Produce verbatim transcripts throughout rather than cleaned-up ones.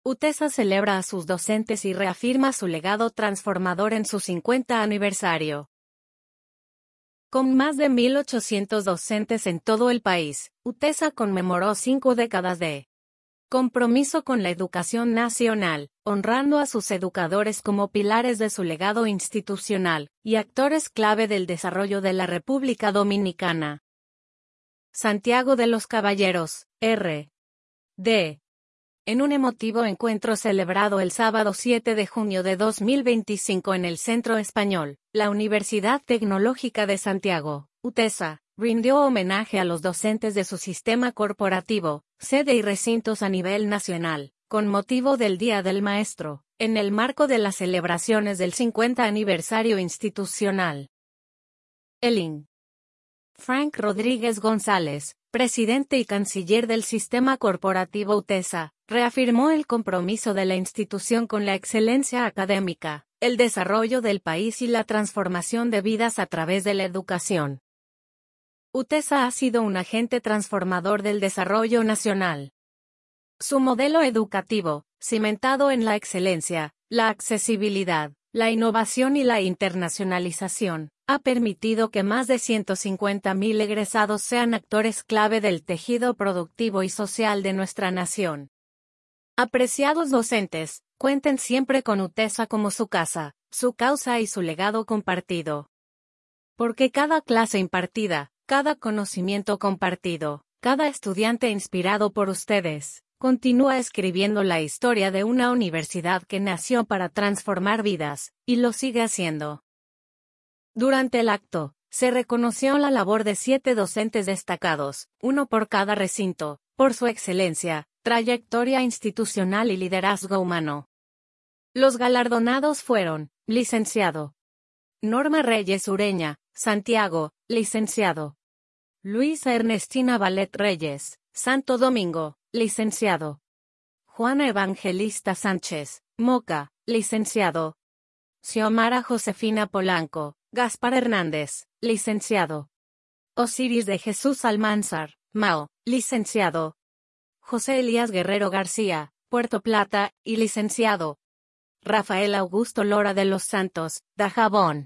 UTESA celebra a sus docentes y reafirma su legado transformador en su cincuenta aniversario. Con más de mil ochocientos docentes en todo el país, UTESA conmemoró cinco décadas de compromiso con la educación nacional, honrando a sus educadores como pilares de su legado institucional y actores clave del desarrollo de la República Dominicana. Santiago de los Caballeros, R D En un emotivo encuentro celebrado el sábado siete de junio de dos mil veinticinco en el Centro Español, la Universidad Tecnológica de Santiago, UTESA, rindió homenaje a los docentes de su sistema corporativo, sede y recintos a nivel nacional, con motivo del Día del Maestro, en el marco de las celebraciones del cincuenta aniversario institucional. El Ing. Frank Rodríguez González, presidente y canciller del sistema corporativo UTESA, reafirmó el compromiso de la institución con la excelencia académica, el desarrollo del país y la transformación de vidas a través de la educación. UTESA ha sido un agente transformador del desarrollo nacional. Su modelo educativo, cimentado en la excelencia, la accesibilidad, la innovación y la internacionalización, ha permitido que más de ciento cincuenta mil egresados sean actores clave del tejido productivo y social de nuestra nación. Apreciados docentes, cuenten siempre con UTESA como su casa, su causa y su legado compartido. Porque cada clase impartida, cada conocimiento compartido, cada estudiante inspirado por ustedes, continúa escribiendo la historia de una universidad que nació para transformar vidas, y lo sigue haciendo. Durante el acto, se reconoció la labor de siete docentes destacados, uno por cada recinto, por su excelencia, trayectoria institucional y liderazgo humano. Los galardonados fueron, licenciado Norma Reyes Ureña, Santiago, licenciado Luisa Ernestina Valet Reyes, Santo Domingo, licenciado Juana Evangelista Sánchez, Moca, licenciado Xiomara Josefina Polanco, Gaspar Hernández, licenciado Osiris de Jesús Almanzar, Mao, licenciado José Elías Guerrero García, Puerto Plata, y licenciado Rafael Augusto Lora de los Santos, Dajabón.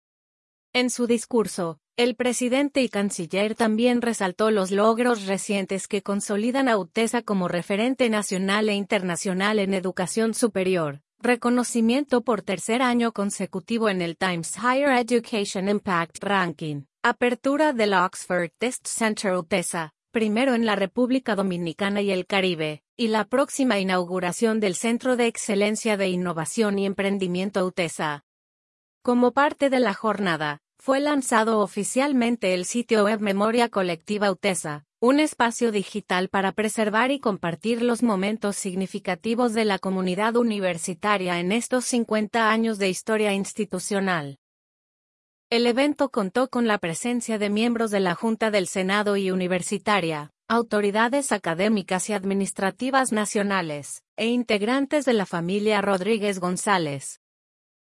En su discurso, el presidente y canciller también resaltó los logros recientes que consolidan a UTESA como referente nacional e internacional en educación superior, reconocimiento por tercer año consecutivo en el Times Higher Education Impact Ranking, apertura del Oxford Test Center UTESA, primero en la República Dominicana y el Caribe, y la próxima inauguración del Centro de Excelencia de Innovación y Emprendimiento UTESA. Como parte de la jornada, fue lanzado oficialmente el sitio web Memoria Colectiva UTESA, un espacio digital para preservar y compartir los momentos significativos de la comunidad universitaria en estos cincuenta años de historia institucional. El evento contó con la presencia de miembros de la Junta del Senado y Universitaria, autoridades académicas y administrativas nacionales, e integrantes de la familia Rodríguez González,